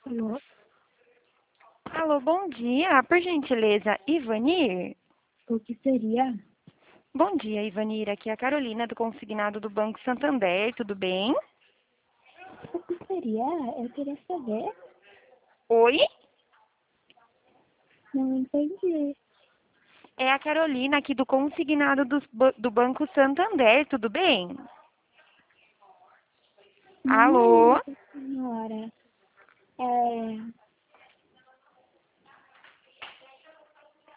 Alô? Alô, bom dia. Por gentileza, Ivanir? O que seria? Bom dia, Ivanir. Aqui é a Carolina do Consignado do Banco Santander. Tudo bem? O que seria? Eu queria saber. Oi? Não entendi. É a Carolina aqui do Consignado do Banco Santander. Tudo bem? Não é Alô? isso, senhora.